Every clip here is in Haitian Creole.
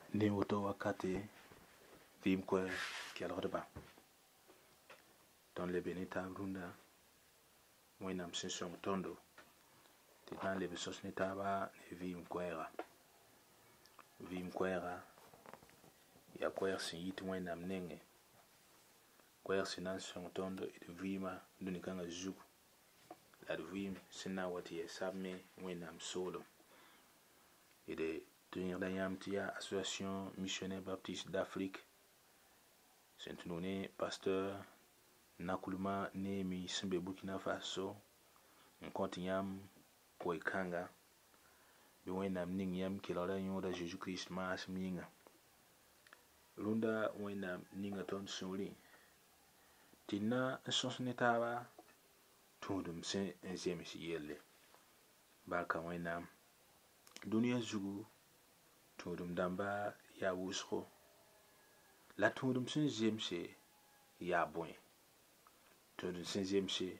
ne woto wakati vim ko kelgdba tõnd lebe ne taab rũndã wẽnnaam sẽn sõng tõndo tɩ d na n leb sõs ne taaba ne vɩɩm koɛɛga. Vɩɩm koɛɛga yaa koɛɛg sẽn yit wẽnnaam nengẽ, koɛɛg sẽn na n sõng tõnd d vɩɩmã dũni-kãngã zug, la d vɩɩm sẽn na n wa tɩ yaa sabme wẽnnaam soolem. D tɩ yẽgda yãmb tɩ yaa Association Missionnaire Baptiste d'Afrique sẽn tũnug ne pasteur Nakuluma Neemi sẽn be Burkina Faso n kõ tɩ yãmb koe-kãnga bɩ wẽnnaam ning yãmb kelgra yõoda Zeezi Kirist maasem yĩnga. Rũndã wẽnnaam ninga tõnd sũurẽ tɩ d na n sõs ne taaba tũudum sẽn n zems yelle. Barka wẽnnaam. Dũniyã zugu tũudum dãmba yaa wʋsgo, la tũudum sẽn zemse yaa bõe. Tũudum sẽn zemse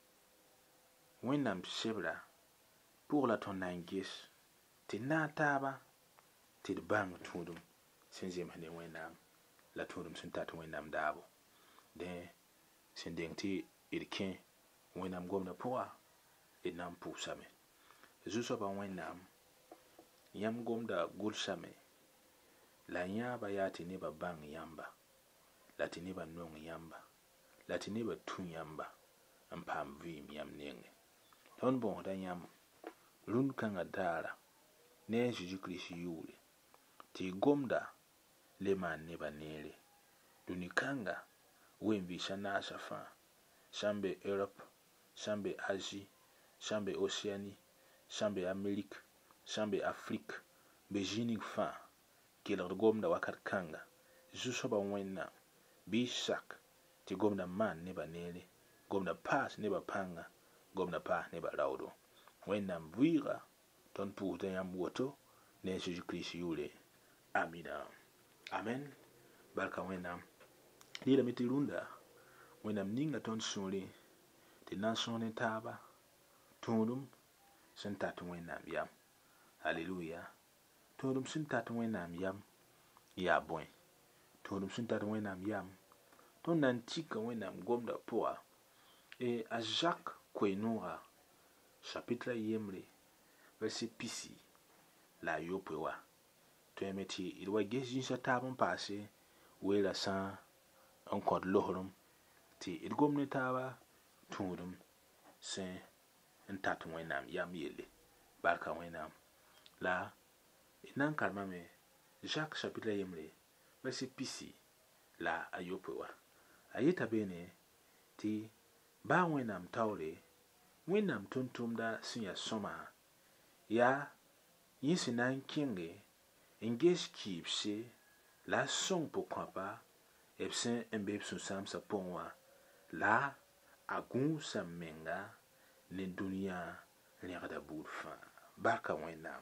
wẽnnaam sebra pʋgã la tõnd na n ges tɩ d na n taaba tɩ d bãng tũudum sẽn zems ne wẽnnaam la tũudum sẽn tat wẽnnaam daabo. Dẽ sẽn deng tɩ d kẽ wẽnnaam gomdã pʋga d na n pʋʋsame. Zu-soabã wẽnnaam, yãmb gomda gʋlsame la yãabã yaa tɩ nebã bãng yãmba, la tɩ nebã nong yãmba, la tɩ nebã tũ yãmba n paam vɩɩm yãmb nengẽ. Tõnd bõosda yãmb rũnd-kãngã daara ne a Zeezi Kirist yʋʋre tɩ y gomda le maan nebã neere. Dũni-kãngã ween-vɩɩsã naasã fãa, sã n be Europe, sã n be Asie, sã n be Oceanie, sã n be Amerik, sã n be Afrik, be zĩnig fãa, kelgd gomda wakat kãnga. Zu-soabã wẽnnaam, bɩ y sak tɩ gomda maan nebã neere, gomda paas nebã pãnga, gomda paas nebã raoodo. Wẽnnaam vɩɩga tõnd pʋʋsda yãmb woto ne a Zeezi Kirist yʋʋre. Amina. Amen. Barka wẽnnaam. Yeelame tɩ rũndã wẽnnaam ninga tõnd sũurẽ tɩ d na n sõs ne taaba tũudum sẽn tat wẽnnaam yam. Halleluya. Tũudum sẽn tat wẽnnaam yam yaa bõe? Tũudum sẽn tat wẽnnaam yam, tõnd na n tika wẽnnaam gomdã pʋga. A Zak koe-noogã chapitre a yembre verset pisi la a yopoe wa, tõeme tɩ d wa ges zĩnsã taab n paase weerã sã n kõt lohrem tɩ d gom ne taaba tũudum sẽn n tat wẽnnaam yam yelle. Barka wẽnnaam. La d na n karemame Zak chapitre a yembre verset pisi la a yopoe wa. A yeta beene tɩ baa wẽnnaam taoore, wẽnnaam tʋmtʋmda sẽn yaa sõma yaa yẽ sẽn na n kẽnge n ges kɩɩbse la a sõng pʋ-kõapa b sẽn n be b sũ-sãamsã pʋgẽ wã, la a gũusã menga ne dũniyã rẽgda buud fãa. Barka wẽnnaam.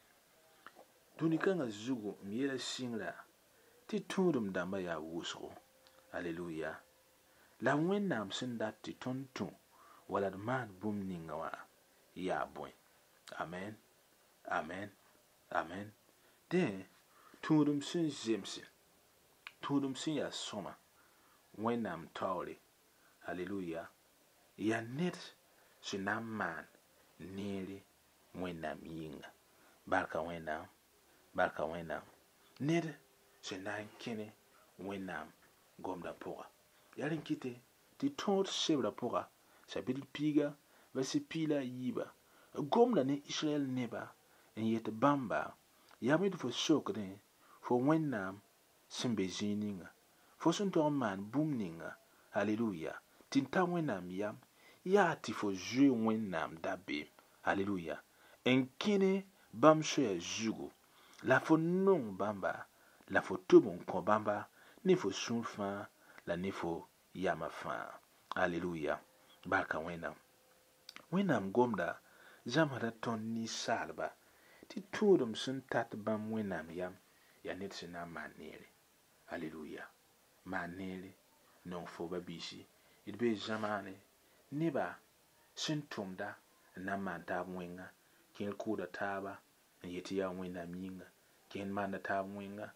Dũni-kãngã zugu m yeela sɩngrã tɩ tũudum dãmbã yaa wʋsgo. Alleluya. La wẽnnaam sẽn dat tɩ tõnd tũ wala d maan bũmb ninga wã yaa bõe? Amen. Amen. Amen. Dẽ tũudum sẽn zemse, tũudum sẽn yaa sõma wẽnnaam taoore, halleluya, yaa ned sẽn na n maan neere wẽnnaam yĩnga. Barka wẽnnaam. Barka wẽnnaam. Ned sẽn na n kẽne wẽnnaam gomdã pʋga. Yaa rẽn kɩte tɩ tõod sebrã pʋga, chapitre piiga verset pii la a yiiba, gomda ne Israɛl nebã n yet bãmba, yame tɩ fo sokdẽ fo wẽnnaam sẽn be zĩig ninga, fo sẽn tog n maan bũmb ninga, halleluya, tɩ n ta wẽnnaam yam, yaa tɩ fo zoe wẽnnaam dabeem, halleluya, n kẽne bãmb soya zugu, la fo nong bãmba, la fo tʋb n kõ bãmba ne fo sũur fãa la ne fo yama fãa. Halleluya. Barka wẽnnaam. Wẽnnaam gomda zãmsda tõnd ninsaalba tɩ tũudum sẽn tat bãmb wẽnnaam yam yaa ned sẽn na n maan neere. Halleluya. Maan neere, nong fo ba-biisi. D bee zãmaane nebã sẽn tʋmda n na n maan taab wẽnga, kẽer kʋʋda taaba n yetɩ yaa wẽnnaam yĩnga, kẽer maanda taab wẽnga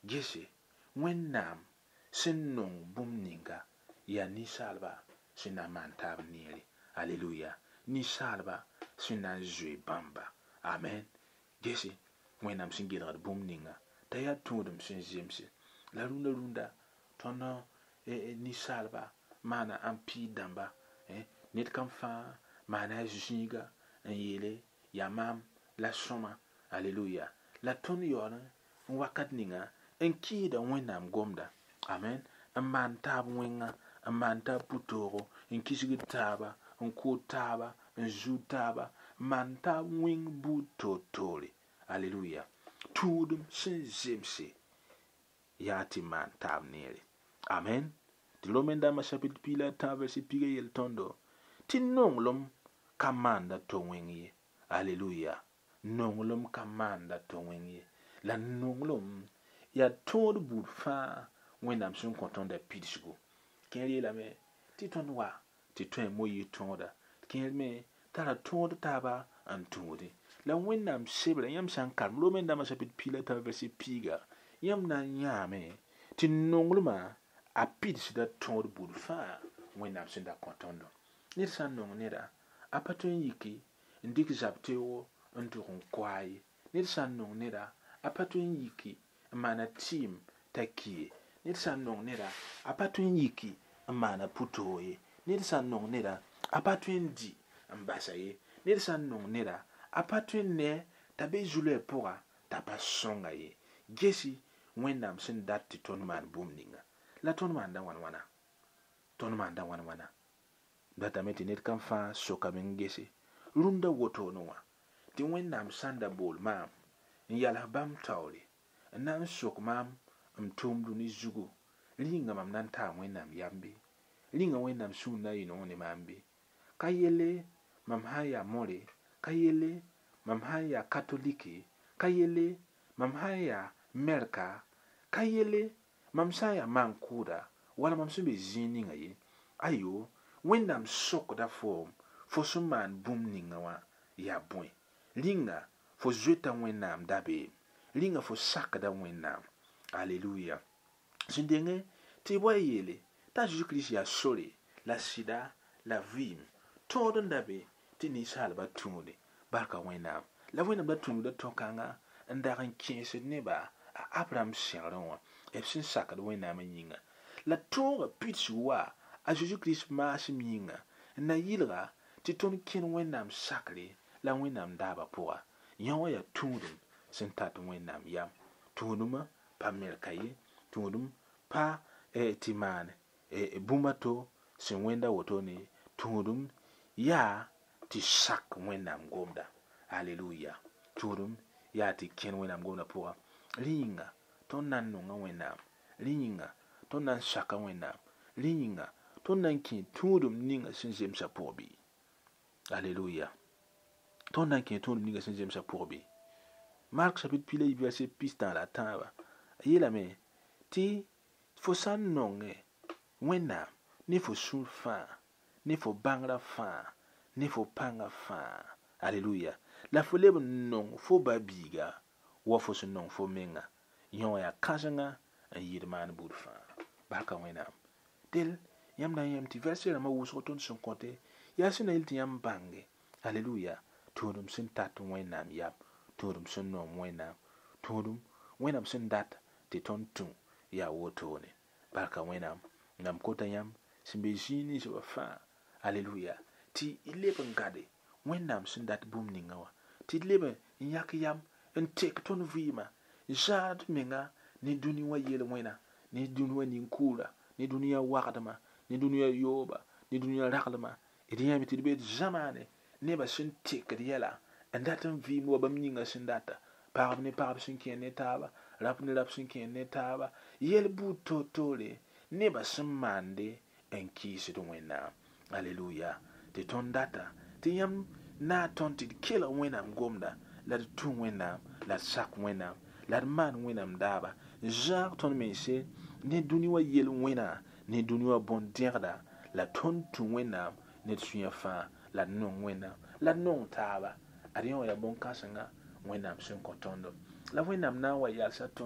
gese wẽnnaam sẽn nong bũmb ninga yaa ninsaalba sẽn na n maan taab neere. Aleluya. Ninsaalba sẽn na n zoe bãmba. Amen. Gese wẽnnaam sẽn gelgd bũmb ninga t'a yaa tũudum sẽn zemse. La rũndã tõnd ninsaalba maana n piig dãmba. Ned kam fãa maana a zĩiga n yeele yaa maam la sõma. Aleluya. La tõnd yaool n wakat ninga n kɩɩda wẽnnaam gomda. Amen. N maan taab wẽnga, n maan taab pʋ-toogo, n kisgd taaba, n kood taaba, n zʋʋd taaba, n maan taab wẽng buud toor-toore. Aleluya. Tũudum sẽn zemse yaa tɩ maan taab neere. Amen. Tɩ Rom-dãmbã chapit piig la tãag vɛrse piigã yel tõndo tɩ nonglem ka maanda to wẽng ye. Aleluya. Nonglem ka maanda to wẽng ye. La nonglem yaa tõod buud fãa wẽnnaam sẽn kõ tõnda pidsgo. Kẽer yeelame tɩ tõnd wa tɩ tõe n moy tõoda. Kẽer me tara tõod taaba n tũude. La wẽnnaam sebra yãmb sã n karem Rom-dãmbã chapit piig la tãag vɛrse piiga yãmb na n yãame tɩ nonglmã a pidsda tõod buud fãa wẽnnaam sẽn da kõ tõndo. Ned sã n nong neda a pa tõe n yiki n dɩk zab-teoogo n tʋg n koa ye. Ned sã n nong neda a pa tõe n yiki n maana tɩɩm t'a ki ye. Ned sã n nong neda a pa tõe n yiki n maana pʋ-toog ye. Ned sã n nong neda a pa tõe n di n basa ye. Ned sã n nong neda a pa tõe n ne t'a be zulɛ pʋga t'a pa sõnga ye. Gesi wẽnnaam sẽn dat tɩ tõnd maan bũmb ninga. La tõnd maanda wãn-wãna. Tõnd maanda wãn-wãna. Datame tɩ ned kam fãa sokame n gese. Rũndã wotoone wã tɩ wẽnnaam sãn da bool maam n yals bãmb taoore n na n sok maam n tʋʋm dũni zugu. Rĩnga mam na n taa wẽnnaam yambe. Rĩnga wẽnnaam sũur na n yɩ noog ne maam be. Ka yelle mam sã n yaa more, ka yelle mam sã n yaa katolike, ka yelle mam sã n yaa mɛrka, ka yelle mam sã n yaa maan-kʋʋda wala mam sẽn be zĩig ninga ye. Ayo, wẽnnaam sokda foom fo sẽn maan bũmb ninga wã yaa bõe. Rĩnga fo zoeta wẽnnaam dabeem. Rĩnga fo sakda wẽnnaam. Aleluya. Sẽn denge tɩ y wa yeele t'a Zeezi-Kirist yaa sore la sɩda la vɩɩm. Tõod n da be tɩ ninsaalbã tũude. Barka wẽnnaam. La wẽnnaam da tũuda tõ-kãnga n dag n kẽesd nebã a Abraham sẽgrẽ wã b sẽn sakd wẽnnaamã yĩnga. La tõoga pidsg wa a Zeezi-Kirist maasem yĩnga n na yɩlga tɩ tõnd kẽn wẽnnaam sakre la wẽnnaam daabã pʋga. Yã wã yaa tũudum sẽn tat wẽnnaam yam. Tũudumã pa mɛrka ye. Tũudum pa tɩ maan bũmba to sẽn wẽnda wotone ye. Tũudum yaa tɩ sak wẽnnaam gomda. Aleluya. Tũudum yaa tɩ kẽn wẽnnaam gomda pʋga. Rẽ yĩnga tõnd na n nonga wẽnnaam. Rẽ yĩnga tõnd na n saka wẽnnaam. Rẽ yĩnga tõnd na n kẽ tũudum ninga sẽn zemsã pʋg bɩ. Aleluya. Tõnd na n kẽ tũudum ninga sẽn zemsã pʋg bɩ. Mark chapit piig la yi vɛrse pis-tãag la tãabã a yeelame tɩ fo sã n nonge wẽnnaam ne fo sũur fãa, ne fo bãngrã fãa, ne fo pãnga fãa. Aleluya. La fo leb n nong fo ba-biiga wa fo sẽn nong fo menga. Yã wã yaa kãsenga n yɩɩd maan buud fãa. Barka wẽnnaam. Del yãmb na n yãmb tɩ vɛrse rãmbã wʋsg tõnd sẽn kõte yaa sẽn na yel tɩ yãmb bãnge. Aleluya. Tũudum sẽn tat wẽnnaam yam. Tũudum sẽn nom wẽnnaam. Tũudum wẽnnaam sẽn dat tɩ tõnd tũ yaa wotone. Barka wẽnnaam. Yãmb kota yãmb sẽn be zĩig ninsbã fãa. Aleluya. Tɩ y leb n gade wẽnnaam sẽn dat bũmb ninga wã. Tɩ d leb n yãk yam n tek tõnd vɩɩmã. Zãad menga ne dũni wã yel-wẽna, ne dũni wã nin-kʋʋra, ne dũniyã wagdmã, ne dũniyã yooba, ne dũniyã raglmã. D yãmb tɩ d be d zãmaane nebã sẽn tekd yɛla n dat n vɩɩm wa bãmb yĩnga sẽn data. Pagb ne pagb sẽn kẽer ne taaba, rab ne rab sẽn kẽer ne taaba. Yɛl buud toor-toore nebã sẽn maande n kɩɩsd wẽnnaam. Aleluya. Tɩ tõnd data tɩ yãmb na n tõnd tɩ d kelg wẽnnaam gomda la d tũ wẽnnaam la d sak wẽnnaam la d maan wẽnnaam daaba. Zãag tõnd mense ne dũni wã yel-wẽna ne dũni wã bõn-dẽgda la tõnd tũ wẽnnaam ne d sũyã fãa la d nong wẽnnaam la d nong taaba. Ad yã wã yaa bõn-kãsenga wẽnnaam sẽn kõ tõndo. La wẽnnaam na n wa yalsa tõnd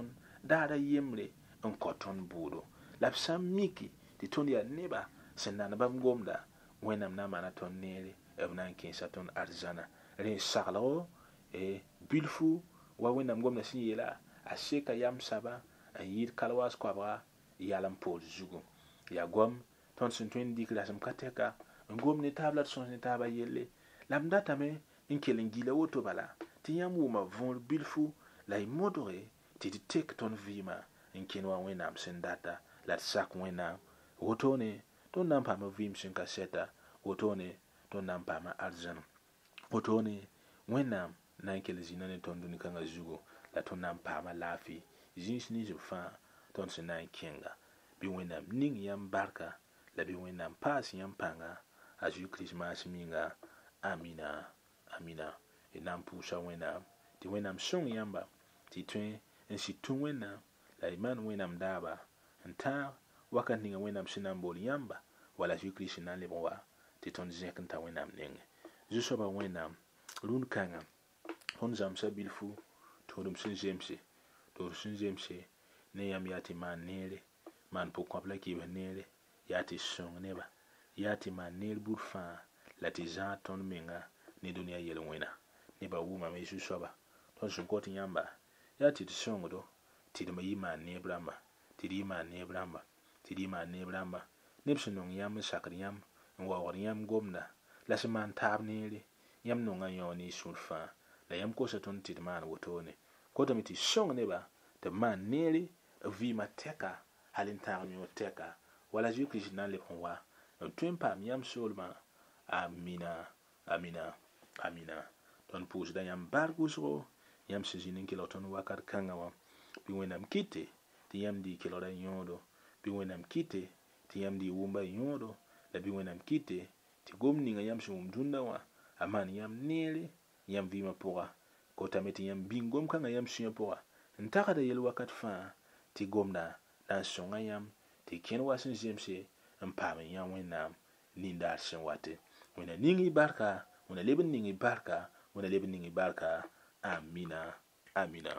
daara yemre n kõ tõnd buudo la b sã n miki tɩ tõnd yaa neba sẽn nan bãmb gomda wẽnnaam na n maana tõnd neere b na n kẽesa tõnd arzãna rẽ saglgo bilfu wa wẽnnaam gomda sẽn yeela a seka yam saba n yɩɩd kalwaas koabga yalem poor zugu yaa gom tõnd sẽn tõe n dɩk rasem ka tɛka n gom ne taab la d sõs ne taabã yelle la m datame n kell n gila woto bala tɩ yãmb wʋma võor bilfu la y modge tɩ d tek tõnd vɩɩmã n kẽn wa wẽnnaam sẽn data la d sak wẽnnaam wotone tõnd na n paama vɩɩm sẽn ka sɛta wotone tõnd na n paama arzãn wotone wẽnnaam na n kell zĩnã ne tõnd dũni-kãngã zugu la tõnd na n paama laafɩ zĩis nins b fãa tõnd sẽn na n kẽnga bɩ wẽnnaam ning yãmb barka la bɩ wẽnnaam paas yãmb pãnga a zu kiristmaas minga amina amina d na n pʋʋsa wẽnnaam tɩ wẽnnaam sõng yãmba tɩ tõe n sɩd tũ wẽnnaam la y maan wẽnnaam daaba n tãag wakat ninga wẽnnaam sẽn na n bool yãmba wala zu kirist na n lebg wa tɩ tõnd zẽk n ta wẽnnaam nengẽ zu-soaba wẽnnaam rũn-kãngã tõnd zãmsa bilfu tʋʋdem sẽn zemse ne yãmb yaa tɩ maan neere maan pʋg-kõap la kɩɩbs neere yaa tɩ sõng neba yaa tɩ maan neer bur fãa la tɩ zãag tõnd menga ne dũniyã yel-wẽna nebã wʋmame zu-soaba tõnd sẽn kot yãmba yaa tɩ d sõngdo tɩ d ma yɩ maan neeb rãmba tɩ d yɩ maan neeb rãmba tɩ d yɩ maan neeb rãmba neb sẽn nong yãmb n sakd yãmb n waoogd yãmb gomda la sẽn maan taab neere yãmb nongã yão ne y sũur fãa la yãmb kosa tõnd tɩ d maan wotone kotame tɩ sõng neba tɩ b maan neere b vɩɩmã tɛka hal n tãag yõor tɛka wala zu kirist na n lebg n wa n tõe n paam yãmb soolmã amina amina amina tõnd pʋʋsda yãmb bark wʋsgo yãmb sẽn zĩnd n kelg tõnd wakat kãngã wã bɩ wẽnnaam kɩte tɩ yãmb dɩ y kelgra yõodo bɩ wẽnnaam kɩte tɩ yãmb dɩ y wʋmba yõodo la bɩ wẽnnaam kɩte tɩ gom ninga yãmb sẽn wʋm dũnna wã a maan yãmb neere yãmb vɩɩmã pʋga kotame tɩ yãmb bĩng gom-kãngã yãmb sũyã pʋga n tagda yel wakat fãa tɩ gomda na n sõnga yãmb tɩ kẽn wa sẽn zemse n paam n yã wẽnnaam nindaar sẽn wate wẽna ning y barka wẽna leb n ning y barka wẽna leb n ning y barka amina amina